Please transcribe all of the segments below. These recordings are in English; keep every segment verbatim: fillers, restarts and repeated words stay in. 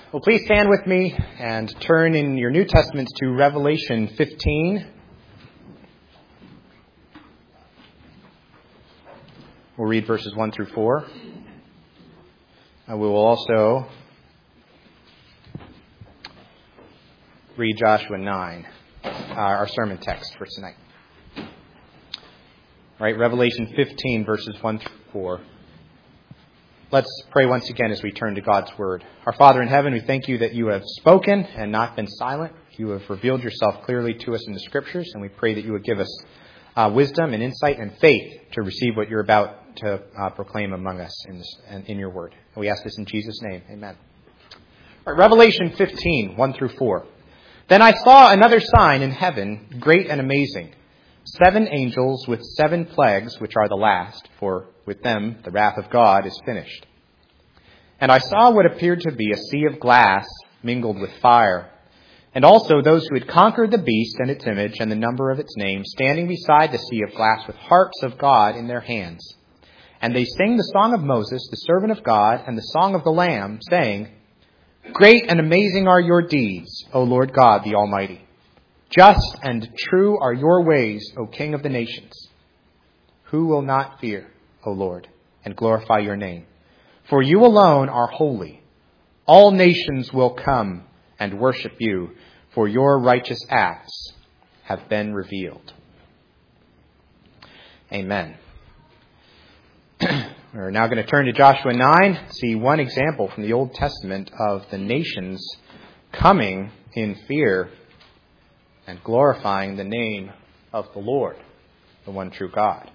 Well, please stand with me and turn in your New Testaments to Revelation fifteen. We'll read verses one through four. Uh, we will also read Joshua nine, uh, our sermon text for tonight. All right, Revelation fifteen, verses one through four. Let's pray once again as we turn to God's Word. Our Father in heaven, we thank you that you have spoken and not been silent. You have revealed yourself clearly to us in the Scriptures, and we pray that you would give us uh, wisdom and insight and faith to receive what you're about to uh, proclaim among us in, this, in your Word. And we ask this in Jesus' name. Amen. All right, Revelation fifteen, one through four. Then I saw another sign in heaven, great and amazing. Seven angels with seven plagues, which are the last, for with them the wrath of God is finished. And I saw what appeared to be a sea of glass mingled with fire, and also those who had conquered the beast and its image and the number of its name, standing beside the sea of glass with harps of God in their hands. And they sing the song of Moses, the servant of God, and the song of the Lamb, saying, Great and amazing are your deeds, O Lord God the Almighty. Just and true are your ways, O King of the nations. Who will not fear, O Lord, and glorify your name? For you alone are holy. All nations will come and worship you, for your righteous acts have been revealed. Amen. We're now going to turn to Joshua nine, see one example from the Old Testament of the nations coming in fear and glorifying the name of the Lord, the one true God.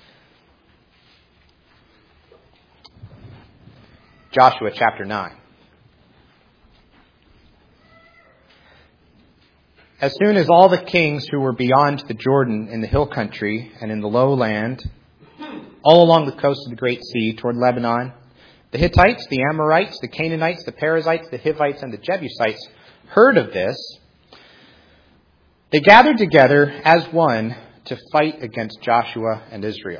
Joshua chapter nine. As soon as all the kings who were beyond the Jordan in the hill country and in the lowland, all along the coast of the Great Sea toward Lebanon, the Hittites, the Amorites, the Canaanites, the Perizzites, the Hivites, and the Jebusites heard of this, they gathered together as one to fight against Joshua and Israel.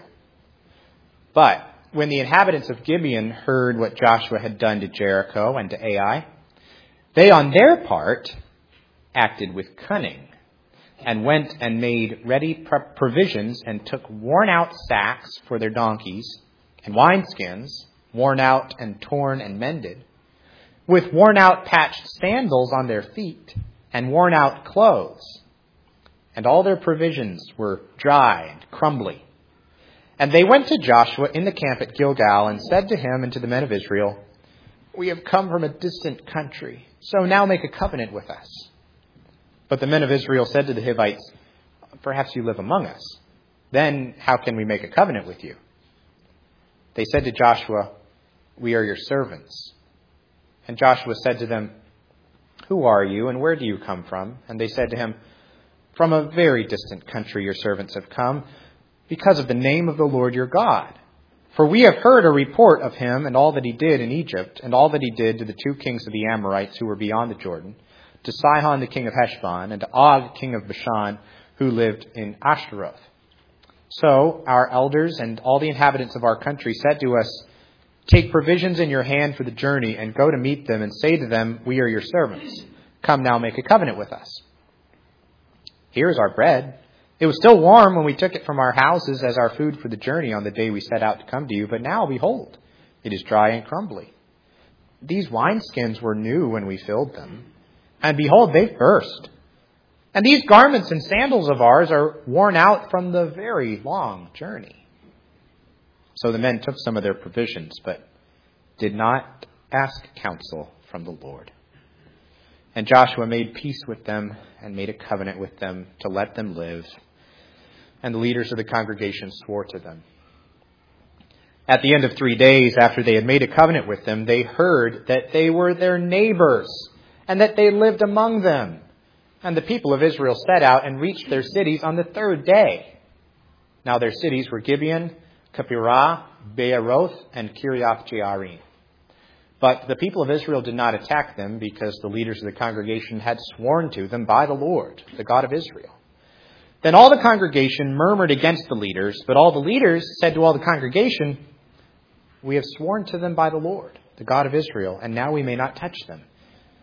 But when the inhabitants of Gibeon heard what Joshua had done to Jericho and to Ai, they on their part acted with cunning and went and made ready provisions and took worn-out sacks for their donkeys and wineskins, worn out and torn and mended, with worn-out patched sandals on their feet and worn-out clothes. And all their provisions were dry and crumbly. And they went to Joshua in the camp at Gilgal and said to him and to the men of Israel, We have come from a distant country, so now make a covenant with us. But the men of Israel said to the Hivites, Perhaps you live among us. Then how can we make a covenant with you? They said to Joshua, We are your servants. And Joshua said to them, Who are you and where do you come from? And they said to him, From a very distant country your servants have come, because of the name of the Lord your God. For we have heard a report of him and all that he did in Egypt, and all that he did to the two kings of the Amorites who were beyond the Jordan, to Sihon the king of Heshbon, and to Og king of Bashan, who lived in Ashtaroth. So our elders and all the inhabitants of our country said to us, Take provisions in your hand for the journey, and go to meet them, and say to them, We are your servants. Come now, make a covenant with us. Here is our bread. It was still warm when we took it from our houses as our food for the journey on the day we set out to come to you. But now, behold, it is dry and crumbly. These wineskins were new when we filled them. And behold, they've burst. And these garments and sandals of ours are worn out from the very long journey. So the men took some of their provisions, but did not ask counsel from the Lord. And Joshua made peace with them and made a covenant with them to let them live. And the leaders of the congregation swore to them. At the end of three days after they had made a covenant with them, they heard that they were their neighbors and that they lived among them. And the people of Israel set out and reached their cities on the third day. Now their cities were Gibeon, Kephirah, Beeroth, and Kiriath Jearim. But the people of Israel did not attack them because the leaders of the congregation had sworn to them by the Lord, the God of Israel. Then all the congregation murmured against the leaders, but all the leaders said to all the congregation, We have sworn to them by the Lord, the God of Israel, and now we may not touch them,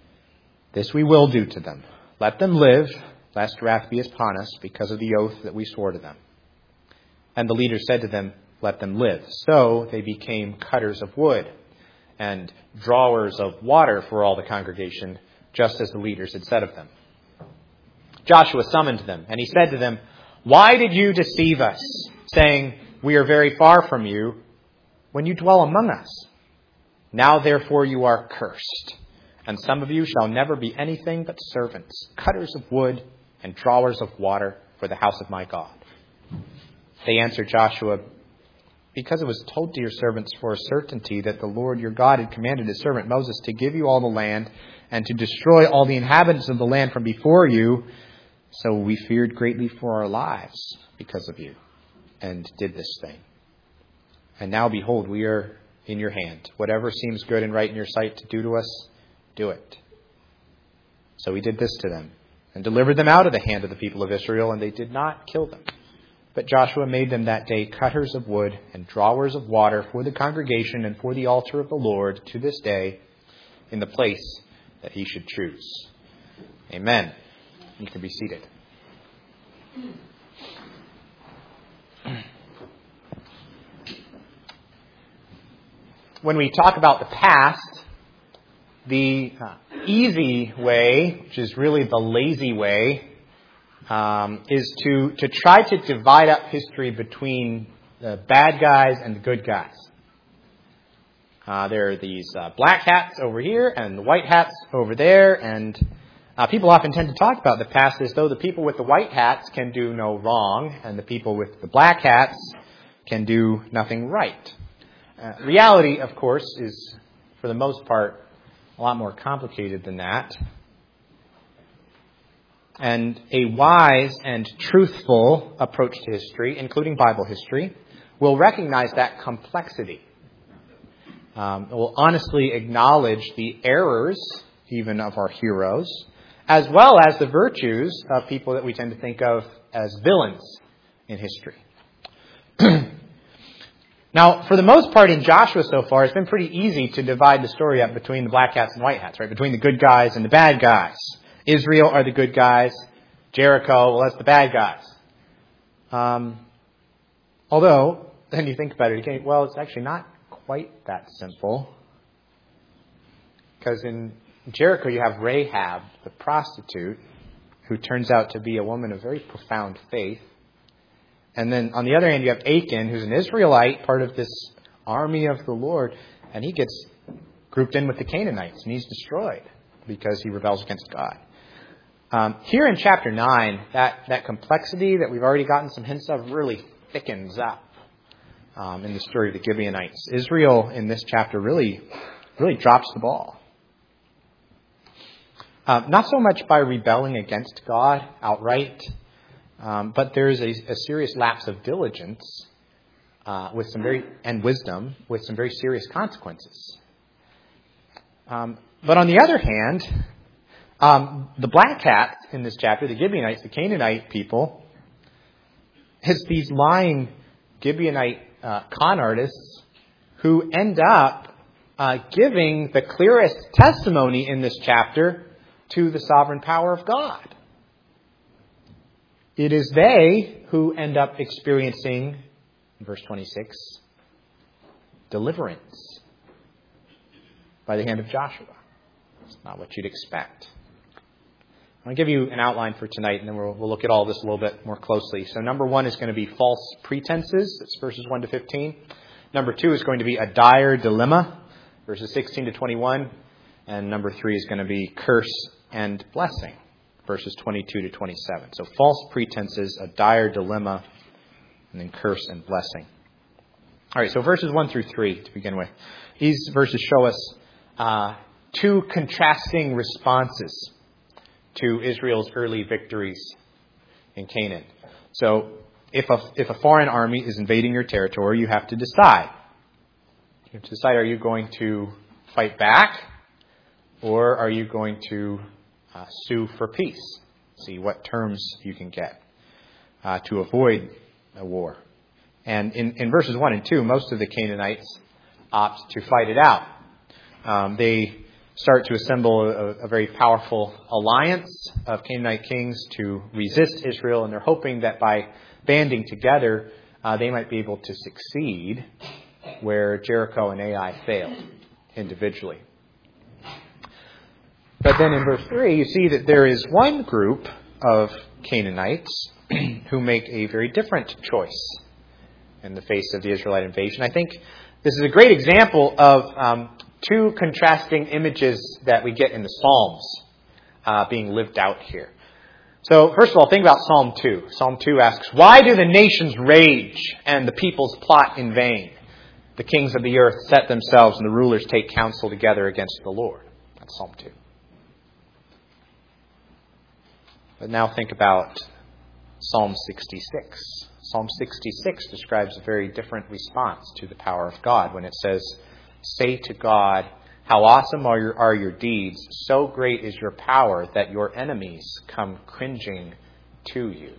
This we will do to them. Let them live, lest wrath be upon us because of the oath that we swore to them. And the leader said to them, let them live. So they became cutters of wood and drawers of water for all the congregation, just as the leaders had said of them. Joshua summoned them, and he said to them, why did you deceive us, saying, we are very far from you, when you dwell among us? Now therefore you are cursed, and some of you shall never be anything but servants, cutters of wood and drawers of water for the house of my God. They answered Joshua, because it was told to your servants for a certainty that the Lord your God had commanded his servant Moses to give you all the land and to destroy all the inhabitants of the land from before you, so we feared greatly for our lives because of you, and did this thing. And now, behold, we are in your hand. Whatever seems good and right in your sight to do to us, do it. So he did this to them, and delivered them out of the hand of the people of Israel, and they did not kill them. But Joshua made them that day cutters of wood and drawers of water for the congregation and for the altar of the Lord to this day, in the place that he should choose. Amen. You can be seated. When we talk about the past, the uh, easy way, which is really the lazy way, um, is to, to try to divide up history between the bad guys and the good guys. Uh, there are these uh, black hats over here and the white hats over there, and uh, people often tend to talk about the past as though the people with the white hats can do no wrong and the people with the black hats can do nothing right. Uh, reality, of course, is, for the most part, a lot more complicated than that. And a wise and truthful approach to history, including Bible history, will recognize that complexity. Um, it will honestly acknowledge the errors, even of our heroes, as well as the virtues of people that we tend to think of as villains in history. Now, for the most part in Joshua so far, it's been pretty easy to divide the story up between the black hats and white hats, right? Between the good guys and the bad guys. Israel are the good guys. Jericho, well, that's the bad guys. Um, although, then you think about it again, well, it's actually not quite that simple. Because in Jericho, you have Rahab, the prostitute, who turns out to be a woman of very profound faith. And then on the other hand, you have Achan, who's an Israelite, part of this army of the Lord, and he gets grouped in with the Canaanites, and he's destroyed because he rebels against God. Um, here in chapter nine, that, that complexity that we've already gotten some hints of really thickens up um, in the story of the Gibeonites. Israel in this chapter really, really drops the ball. Uh, not so much by rebelling against God outright, Um, but there is a, a serious lapse of diligence uh, with some very and wisdom with some very serious consequences. Um, but on the other hand, um, the black hats in this chapter, the Gibeonites, the Canaanite people, is these lying Gibeonite uh, con artists who end up uh, giving the clearest testimony in this chapter to the sovereign power of God. It is they who end up experiencing, in verse twenty-six, deliverance by the hand of Joshua. It's not what you'd expect. I'm going to give you an outline for tonight, and then we'll, we'll look at all this a little bit more closely. So number one is going to be false pretenses. That's verses one to fifteen. Number two is going to be a dire dilemma, verses sixteen to twenty-one. And number three is going to be curse and blessing, verses twenty-two to twenty-seven. So false pretenses, a dire dilemma, and then curse and blessing. All right, so verses one through three to begin with. These verses show us uh, two contrasting responses to Israel's early victories in Canaan. So if a, if a foreign army is invading your territory, you have to decide. You have to decide, are you going to fight back, or are you going to Uh, sue for peace, see what terms you can get uh, to avoid a war. And in, in verses one and two, most of the Canaanites opt to fight it out. Um, they start to assemble a, a very powerful alliance of Canaanite kings to resist Israel, and they're hoping that by banding together, uh, they might be able to succeed where Jericho and Ai failed individually. But then in verse three, you see that there is one group of Canaanites who make a very different choice in the face of the Israelite invasion. I think this is a great example of um, two contrasting images that we get in the Psalms uh, being lived out here. So, first of all, think about Psalm two. Psalm two asks, "Why do the nations rage and the peoples plot in vain? The kings of the earth set themselves and the rulers take counsel together against the Lord." That's Psalm two. But now think about Psalm sixty-six. Psalm sixty-six describes a very different response to the power of God when it says, "Say to God, how awesome are your, are your deeds. So great is your power that your enemies come cringing to you."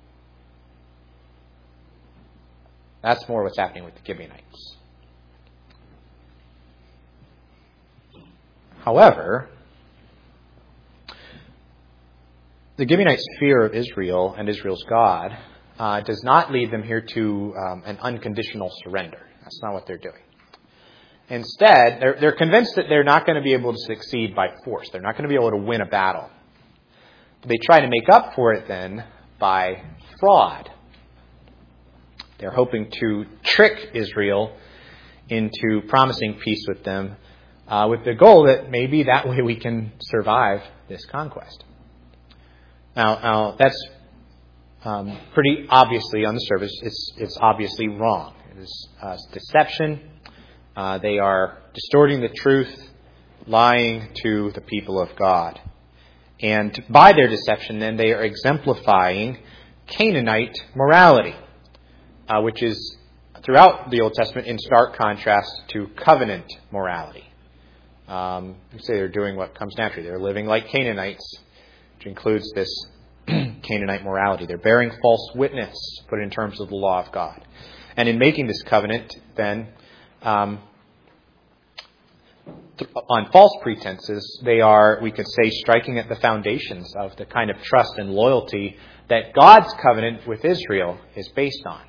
That's more what's happening with the Gibeonites. However, the Gibeonites' fear of Israel and Israel's God uh, does not lead them here to um, an unconditional surrender. That's not what they're doing. Instead, they're, they're convinced that they're not going to be able to succeed by force. They're not going to be able to win a battle. They try to make up for it then by fraud. They're hoping to trick Israel into promising peace with them uh, with the goal that maybe that way we can survive this conquest. Now, now that's um, pretty obviously on the surface. It's, it's obviously wrong. It is uh, deception. Uh, they are distorting the truth, lying to the people of God. And by their deception, then, they are exemplifying Canaanite morality, uh, which is throughout the Old Testament in stark contrast to covenant morality. Um, you say they're doing what comes naturally. They're living like Canaanites, which includes this Canaanite morality. They're bearing false witness, put in terms of the law of God. And in making this covenant, then, um, on false pretenses, they are, we could say, striking at the foundations of the kind of trust and loyalty that God's covenant with Israel is based on.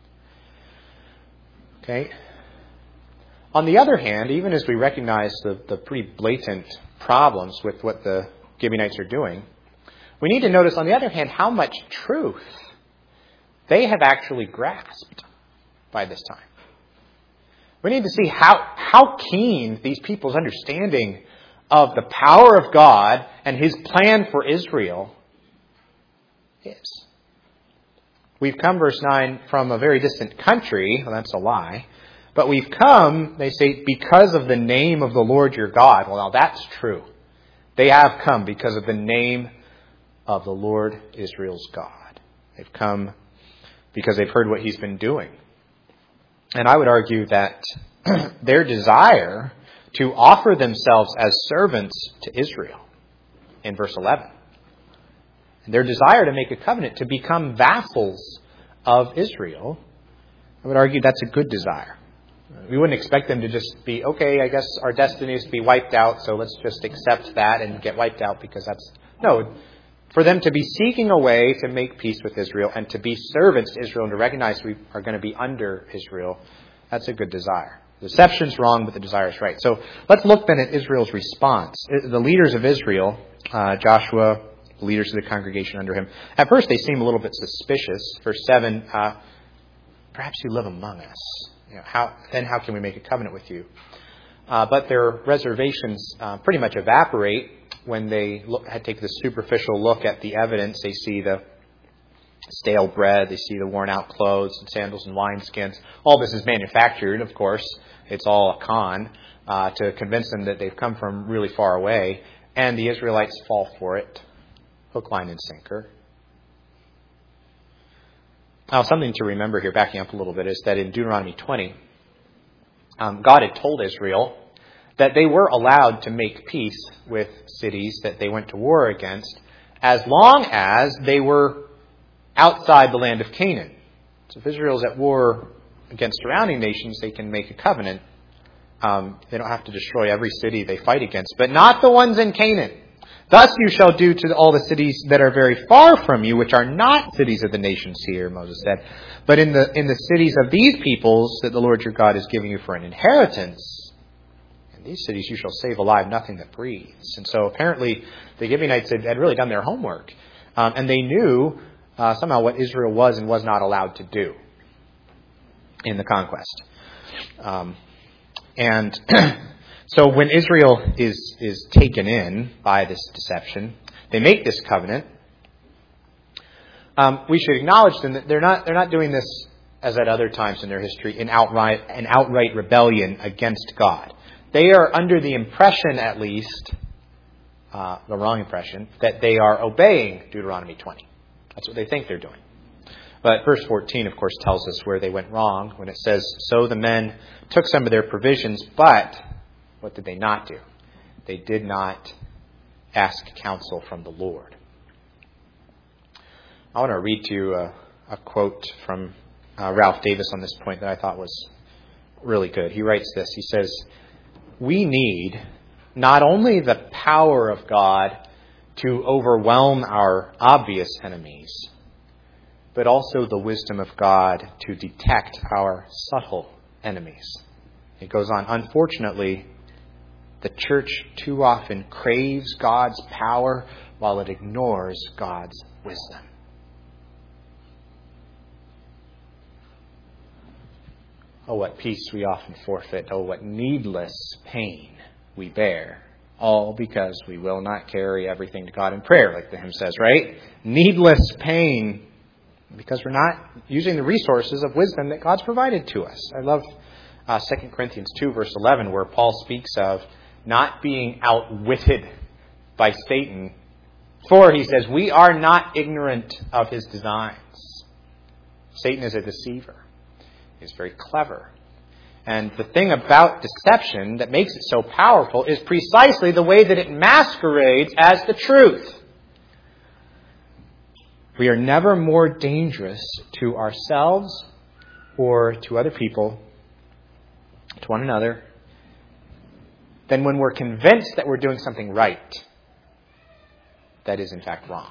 Okay? On the other hand, even as we recognize the, the pretty blatant problems with what the Gibeonites are doing, we need to notice, on the other hand, how much truth they have actually grasped by this time. We need to see how, how keen these people's understanding of the power of God and His plan for Israel is. We've come, verse nine, from a very distant country. Well, that's a lie. But we've come, they say, because of the name of the Lord your God. Well, now that's true. They have come because of the name of the Lord Israel's God. They've come because they've heard what He's been doing. And I would argue that their desire to offer themselves as servants to Israel in verse eleven, and their desire to make a covenant, to become vassals of Israel, I would argue that's a good desire. We wouldn't expect them to just be, okay, I guess our destiny is to be wiped out, so let's just accept that and get wiped out because that's... No, for them to be seeking a way to make peace with Israel and to be servants to Israel and to recognize we are going to be under Israel, that's a good desire. The deception's wrong, but the desire is right. So let's look then at Israel's response. The leaders of Israel, uh, Joshua, the leaders of the congregation under him, at first they seem a little bit suspicious. Verse seven, uh, perhaps you live among us. You know, how, then how can we make a covenant with you? Uh, but their reservations uh, pretty much evaporate when they look, take this superficial look at the evidence. They see the stale bread, they see the worn out clothes and sandals and wineskins. All this is manufactured, of course. It's all a con uh, to convince them that they've come from really far away. And the Israelites fall for it, hook, line, and sinker. Now, something to remember here, backing up a little bit, is that in Deuteronomy twenty, um, God had told Israel that they were allowed to make peace with cities that they went to war against as long as they were outside the land of Canaan. So if Israel is at war against surrounding nations, they can make a covenant. Um, they don't have to destroy every city they fight against, but not the ones in Canaan. Thus you shall do to all the cities that are very far from you, which are not cities of the nations here, Moses said, but in the in the cities of these peoples that the Lord your God is giving you for an inheritance. In these cities you shall save alive nothing that breathes. And so apparently the Gibeonites had, had really done their homework, um, and they knew uh, somehow what Israel was and was not allowed to do in the conquest. Um, and so when Israel is, is taken in by this deception, they make this covenant. Um, we should acknowledge them that they're not, they're not doing this as at other times in their history in outright, an outright rebellion against God. They are under the impression, at least, uh, the wrong impression, that they are obeying Deuteronomy twenty. That's what they think they're doing. But verse fourteen, of course, tells us where they went wrong when it says, so the men took some of their provisions, but what did they not do? They did not ask counsel from the Lord. I want to read to you a, a quote from uh, Ralph Davis on this point that I thought was really good. He writes this. He says, we need not only the power of God to overwhelm our obvious enemies, but also the wisdom of God to detect our subtle enemies. It goes on, unfortunately, the church too often craves God's power while it ignores God's wisdom. Oh, what peace we often forfeit. Oh, what needless pain we bear. All because we will not carry everything to God in prayer, like the hymn says, right? Needless pain because we're not using the resources of wisdom that God's provided to us. I love uh, Second Corinthians two, verse eleven, where Paul speaks of not being outwitted by Satan. For, he says, we are not ignorant of his designs. Satan is a deceiver. He's very clever. And the thing about deception that makes it so powerful is precisely the way that it masquerades as the truth. We are never more dangerous to ourselves or to other people, to one another, than when we're convinced that we're doing something right that is in fact wrong.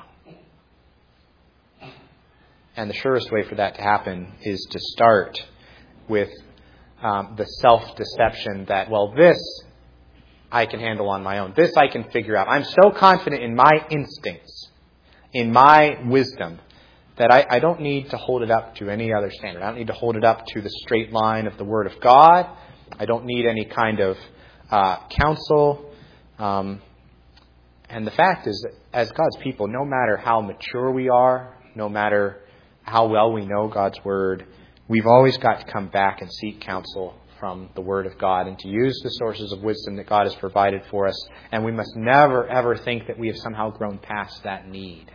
And the surest way for that to happen is to start with um, the self-deception that, well, this I can handle on my own. This I can figure out. I'm so confident in my instincts, in my wisdom, that I, I don't need to hold it up to any other standard. I don't need to hold it up to the straight line of the Word of God. I don't need any kind of uh, counsel. Um, and the fact is that as God's people, no matter how mature we are, no matter how well we know God's Word, we've always got to come back and seek counsel from the Word of God and to use the sources of wisdom that God has provided for us. And we must never, ever think that we have somehow grown past that need.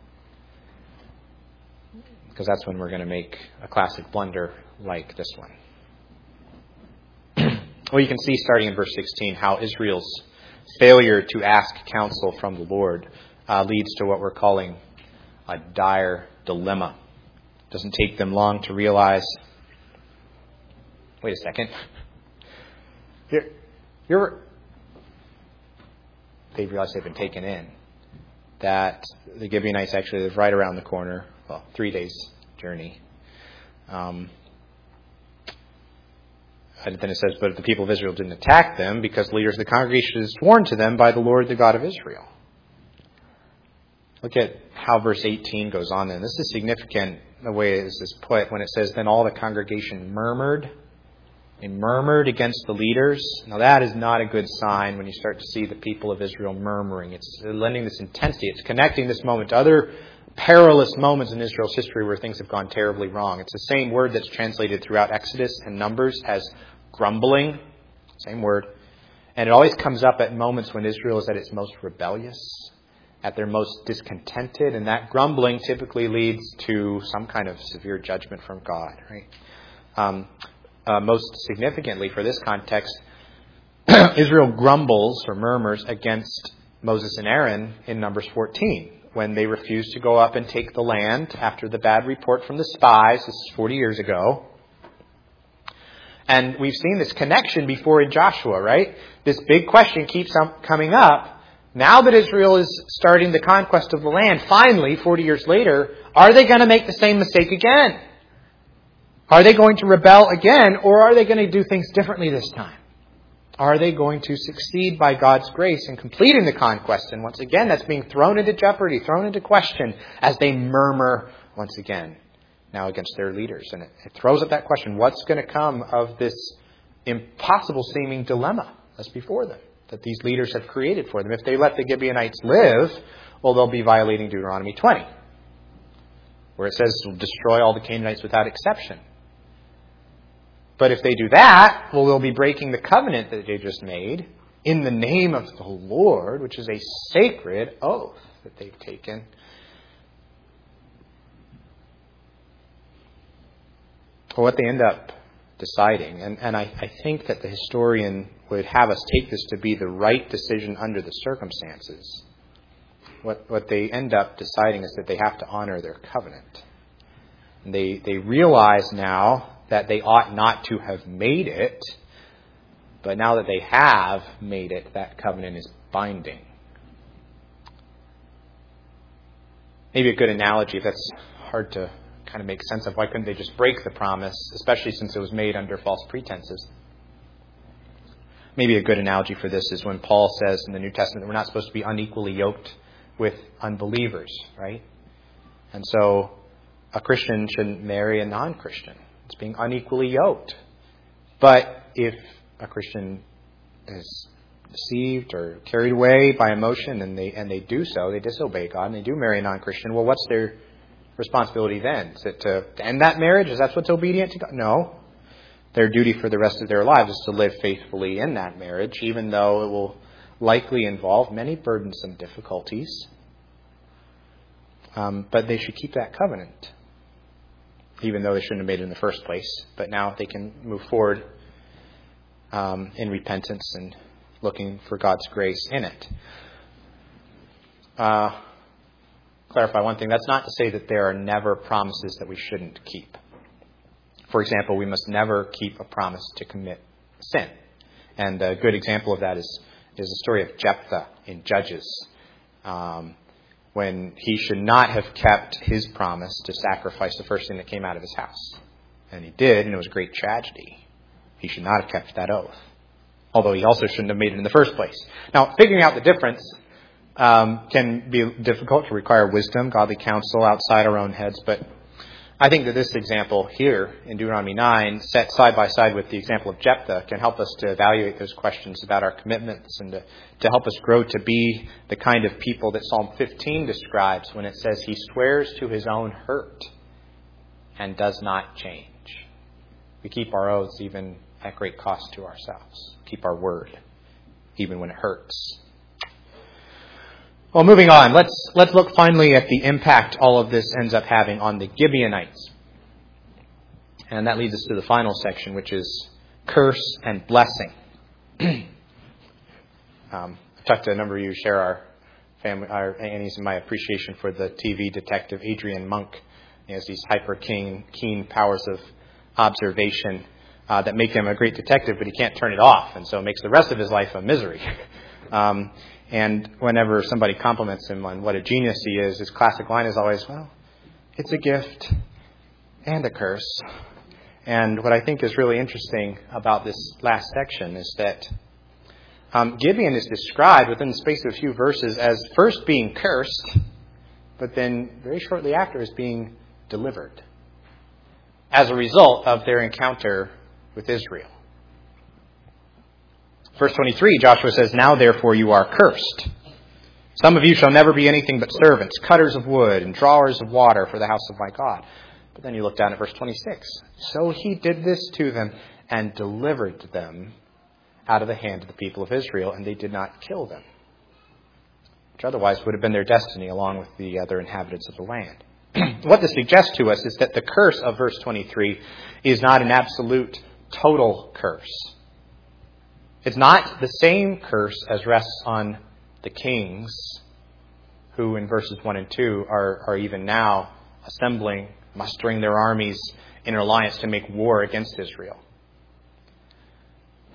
Because that's when we're going to make a classic blunder like this one. Well, you can see starting in verse sixteen how Israel's failure to ask counsel from the Lord uh, leads to what we're calling a dire dilemma. It doesn't take them long to realize, wait a second, you're, you're, they realize they've been taken in, that the Gibeonites actually live right around the corner, well, three days journey. Um, and then it says, but the people of Israel didn't attack them because leaders of the congregation had sworn to them by the Lord, the God of Israel. Look at how verse eighteen goes on then. This is significant the way this is put when it says, then all the congregation murmured. They murmured against the leaders. Now that is not a good sign when you start to see the people of Israel murmuring. It's lending this intensity. It's connecting this moment to other perilous moments in Israel's history where things have gone terribly wrong. It's the same word that's translated throughout Exodus and Numbers as grumbling. Same word. And it always comes up at moments when Israel is at its most rebellious, at their most discontented, and that grumbling typically leads to some kind of severe judgment from God, right? Um, uh, most significantly for this context, Israel grumbles or murmurs against Moses and Aaron in Numbers fourteen when they refuse to go up and take the land after the bad report from the spies. This is forty years ago. And we've seen this connection before in Joshua, right? This big question keeps coming up. Now that Israel is starting the conquest of the land, finally, forty years later, are they going to make the same mistake again? Are they going to rebel again, or are they going to do things differently this time? Are they going to succeed by God's grace in completing the conquest? And once again, that's being thrown into jeopardy, thrown into question as they murmur once again now against their leaders. And it, it throws up that question, what's going to come of this impossible seeming dilemma that's before them, that these leaders have created for them? If they let the Gibeonites live, well, they'll be violating Deuteronomy twenty, where it says, destroy all the Canaanites without exception. But if they do that, well, they'll be breaking the covenant that they just made in the name of the Lord, which is a sacred oath that they've taken. Well, what they end up deciding, and, and I, I think that the historian would have us take this to be the right decision under the circumstances. What, what they end up deciding is that they have to honor their covenant. And they, they realize now that they ought not to have made it, but now that they have made it, that covenant is binding. Maybe a good analogy, if that's hard to kind of make sense of, why couldn't they just break the promise, especially since it was made under false pretenses? Maybe a good analogy for this is when Paul says in the New Testament that we're not supposed to be unequally yoked with unbelievers, right? And so a Christian shouldn't marry a non-Christian. It's being unequally yoked. But if a Christian is deceived or carried away by emotion and they and they do so, they disobey God and they do marry a non-Christian, well, what's their responsibility then? Is it to, to end that marriage? Is that what's obedient to God? No. Their duty for the rest of their lives is to live faithfully in that marriage, even though it will likely involve many burdensome difficulties. Um, but they should keep that covenant, even though they shouldn't have made it in the first place. But now they can move forward um, in repentance and looking for God's grace in it. Uh, clarify one thing. That's not to say that there are never promises that we shouldn't keep. For example, we must never keep a promise to commit sin. And a good example of that is, is the story of Jephthah in Judges, um, when he should not have kept his promise to sacrifice the first thing that came out of his house. And he did, and it was a great tragedy. He should not have kept that oath, although he also shouldn't have made it in the first place. Now, figuring out the difference um, can be difficult, to require wisdom, godly counsel outside our own heads, but I think that this example here in Deuteronomy nine, set side by side with the example of Jephthah, can help us to evaluate those questions about our commitments and to, to help us grow to be the kind of people that Psalm fifteen describes when it says he swears to his own hurt and does not change. We keep our oaths even at great cost to ourselves. Keep our word even when it hurts. Well, moving on, let's let's look finally at the impact all of this ends up having on the Gibeonites. And that leads us to the final section, which is curse and blessing. um, I've talked to a number of you, share our family, our Annie's and my appreciation for the T V detective Adrian Monk. He has these hyper keen, keen powers of observation uh, that make him a great detective, but he can't turn it off, and so it makes the rest of his life a misery. um, And whenever somebody compliments him on what a genius he is, his classic line is always, well, it's a gift and a curse. And what I think is really interesting about this last section is that um, Gibeon is described within the space of a few verses as first being cursed, but then very shortly after as being delivered as a result of their encounter with Israel. Verse twenty-three, Joshua says, now therefore you are cursed. Some of you shall never be anything but servants, cutters of wood and drawers of water for the house of my God. But then you look down at verse twenty-six. So he did this to them and delivered them out of the hand of the people of Israel, and they did not kill them, which otherwise would have been their destiny along with the other inhabitants of the land. What this suggests to us is that the curse of verse twenty-three is not an absolute, total curse. It's not the same curse as rests on the kings who in verses one and two are, are even now assembling, mustering their armies in an alliance to make war against Israel.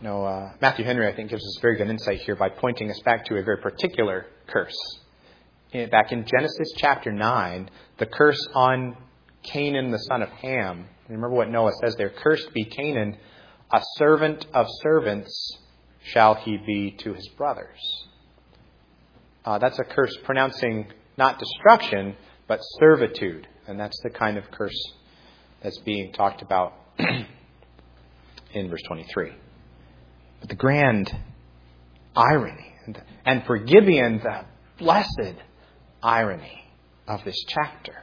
No, uh, Matthew Henry, I think, gives us very good insight here by pointing us back to a very particular curse. In, back in Genesis chapter nine, the curse on Canaan, the son of Ham. Remember what Noah says there. Cursed be Canaan, a servant of servants shall he be to his brothers. Uh, that's a curse pronouncing not destruction, but servitude. And that's the kind of curse that's being talked about in verse twenty-three. But the grand irony, and, and for Gibeon, the blessed irony of this chapter,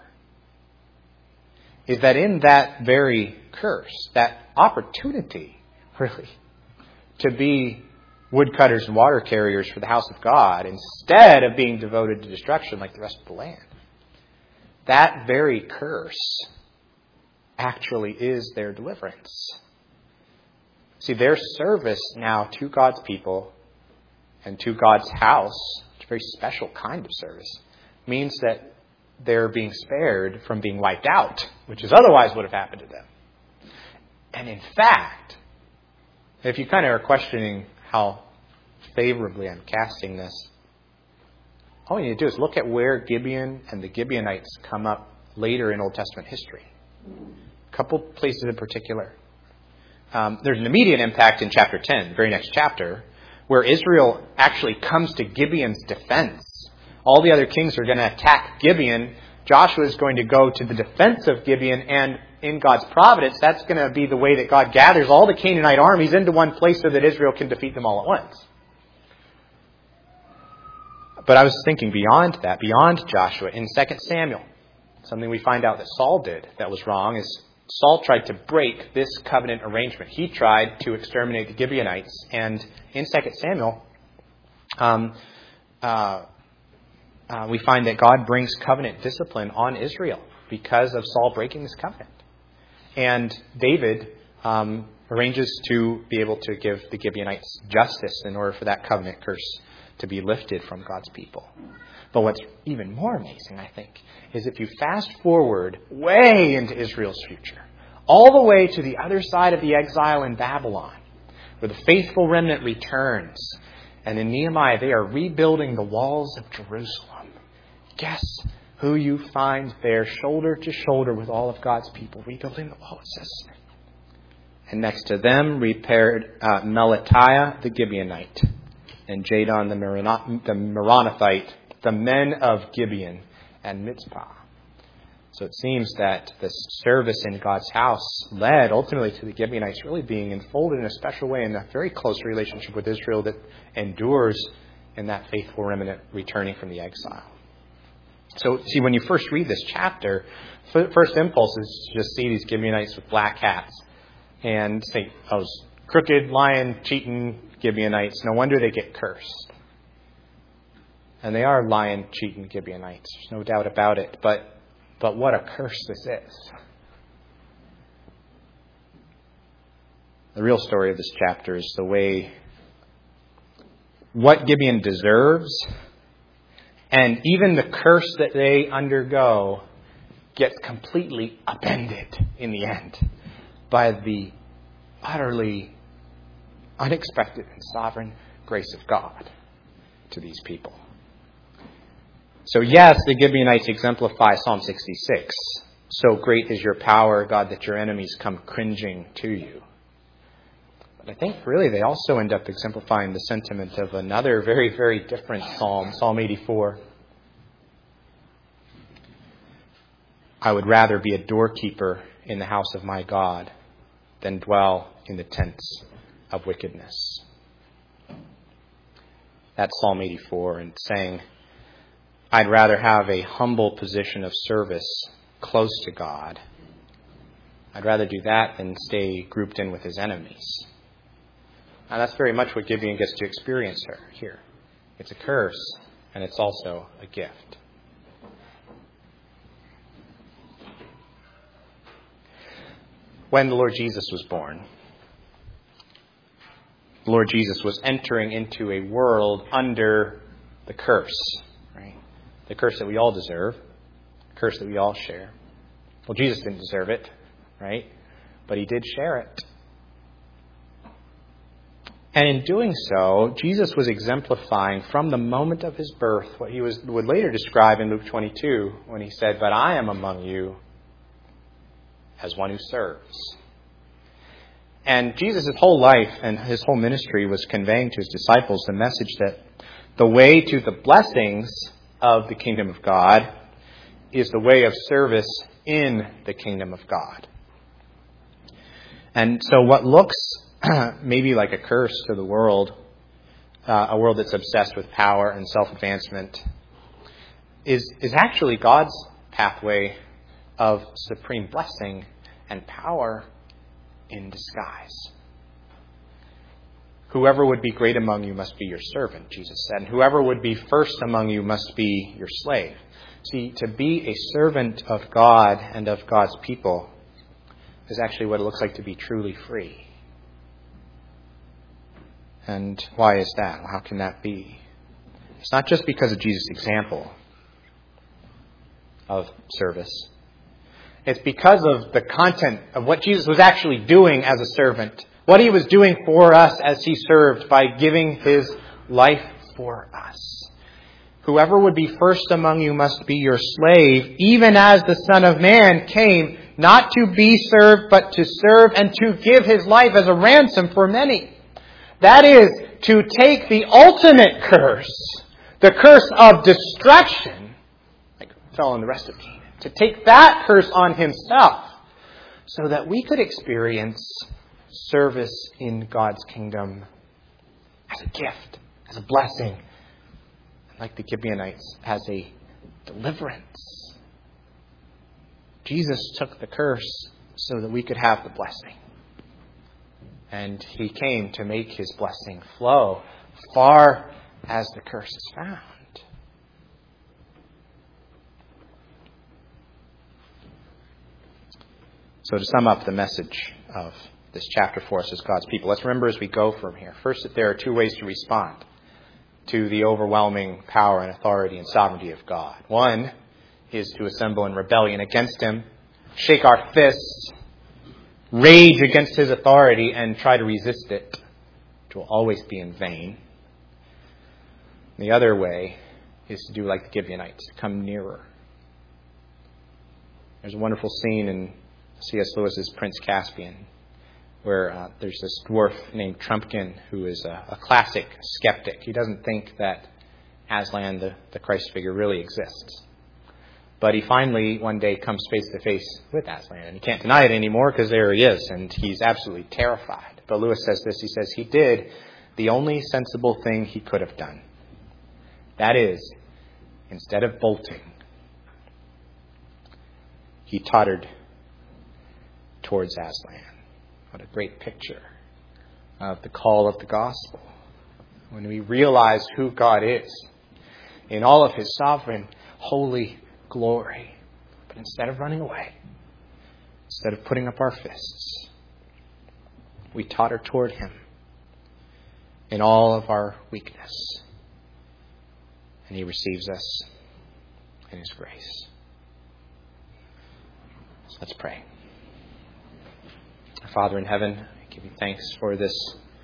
is that in that very curse, that opportunity, really, to be woodcutters and water carriers for the house of God, instead of being devoted to destruction like the rest of the land, that very curse actually is their deliverance. See, their service now to God's people and to God's house, it's a very special kind of service, means that they're being spared from being wiped out, which is otherwise would have happened to them. And in fact, if you kind of are questioning how favorably I'm casting this, all you need to do is look at where Gibeon and the Gibeonites come up later in Old Testament history. A couple places in particular. Um, there's an immediate impact in chapter ten, the very next chapter, where Israel actually comes to Gibeon's defense. All the other kings are going to attack Gibeon. Joshua is going to go to the defense of Gibeon, and in God's providence, that's going to be the way that God gathers all the Canaanite armies into one place so that Israel can defeat them all at once. But I was thinking beyond that, beyond Joshua, in Second Samuel, something we find out that Saul did that was wrong is Saul tried to break this covenant arrangement. He tried to exterminate the Gibeonites. And in Second Samuel, um, uh, uh, we find that God brings covenant discipline on Israel because of Saul breaking this covenant. And David um, arranges to be able to give the Gibeonites justice in order for that covenant curse to be lifted from God's people. But what's even more amazing, I think, is if you fast forward way into Israel's future, all the way to the other side of the exile in Babylon, where the faithful remnant returns, and in Nehemiah they are rebuilding the walls of Jerusalem. Guess who you find there, shoulder to shoulder with all of God's people, rebuilding the wall, it says. And next to them repaired uh, Melatiah the Gibeonite, and Jadon the Meronothite, the men of Gibeon and Mizpah. So it seems that the service in God's house led ultimately to the Gibeonites really being enfolded in a special way in a very close relationship with Israel that endures in that faithful remnant returning from the exile. So, see, when you first read this chapter, first impulse is to just see these Gibeonites with black hats and think, oh, those crooked, lying, cheating Gibeonites, no wonder they get cursed. And they are lying, cheating Gibeonites. There's no doubt about it. But but what a curse this is. The real story of this chapter is the way what Gibeon deserves and even the curse that they undergo gets completely upended in the end by the utterly unexpected and sovereign grace of God to these people. So yes, the Gibeonites exemplify Psalm sixty-six. So great is your power, God, that your enemies come cringing to you. But I think really they also end up exemplifying the sentiment of another very, very different psalm, Psalm eighty-four. I would rather be a doorkeeper in the house of my God than dwell in the tents of wickedness. That's Psalm eighty-four, and saying, I'd rather have a humble position of service close to God. I'd rather do that than stay grouped in with his enemies. And that's very much what Gibeon gets to experience here. It's a curse, and it's also a gift. When the Lord Jesus was born, the Lord Jesus was entering into a world under the curse, right? The curse that we all deserve, the curse that we all share. Well, Jesus didn't deserve it, right? But he did share it. And in doing so, Jesus was exemplifying from the moment of his birth what he was, would later describe in Luke twenty-two when he said, "But I am among you as one who serves." And Jesus' whole life and his whole ministry was conveying to his disciples the message that the way to the blessings of the kingdom of God is the way of service in the kingdom of God. And so what looks maybe like a curse to the world, uh, a world that's obsessed with power and self-advancement, is, is actually God's pathway of supreme blessing and power in disguise. Whoever would be great among you must be your servant, Jesus said. And whoever would be first among you must be your slave. See, to be a servant of God and of God's people is actually what it looks like to be truly free. And why is that? Well, how can that be? It's not just because of Jesus' example of service. It's because of the content of what Jesus was actually doing as a servant. What he was doing for us as he served by giving his life for us. Whoever would be first among you must be your slave, even as the Son of Man came, not to be served, but to serve and to give his life as a ransom for many. That is, to take the ultimate curse, the curse of destruction, like fell on the rest of Canaan, to take that curse on himself, so that we could experience service in God's kingdom as a gift, as a blessing, and like the Gibeonites, as a deliverance. Jesus took the curse so that we could have the blessing. And he came to make his blessing flow far as the curse is found. So to sum up the message of this chapter for us as God's people, let's remember as we go from here, first, that there are two ways to respond to the overwhelming power and authority and sovereignty of God. One is to assemble in rebellion against him, shake our fists, rage against his authority, and try to resist it, which will always be in vain. The other way is to do like the Gibeonites, to come nearer. There's a wonderful scene in C S Lewis's Prince Caspian, where uh, there's this dwarf named Trumpkin who is a, a classic skeptic. He doesn't think that Aslan, the, the Christ figure, really exists. But he finally, one day, comes face to face with Aslan. And he can't deny it anymore because there he is. And he's absolutely terrified. But Lewis says this. He says, he did the only sensible thing he could have done. That is, instead of bolting, he tottered towards Aslan. What a great picture of the call of the gospel. When we realize who God is in all of his sovereign, holy glory. But instead of running away, instead of putting up our fists, we totter toward him in all of our weakness. And he receives us in his grace. So let's pray. Father in heaven, I give you thanks for this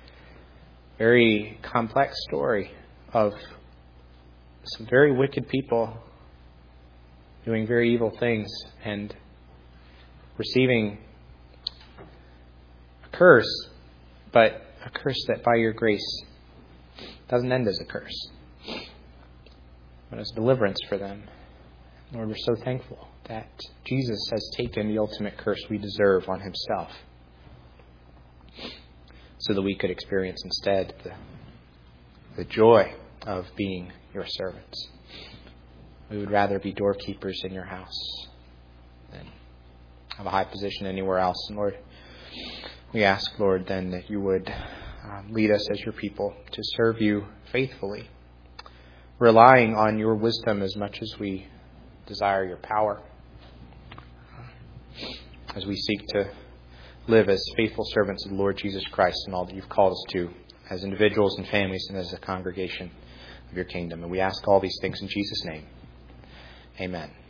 very complex story of some very wicked people doing very evil things and receiving a curse, but a curse that by your grace doesn't end as a curse, but as deliverance for them. Lord, we're so thankful that Jesus has taken the ultimate curse we deserve on himself, so that we could experience instead the, the joy of being your servants. We would rather be doorkeepers in your house than have a high position anywhere else. And Lord, we ask, Lord, then that you would um, lead us as your people to serve you faithfully, relying on your wisdom as much as we desire your power, as we seek to live as faithful servants of the Lord Jesus Christ and all that you've called us to as individuals and families and as a congregation of your kingdom. And we ask all these things in Jesus' name. Amen.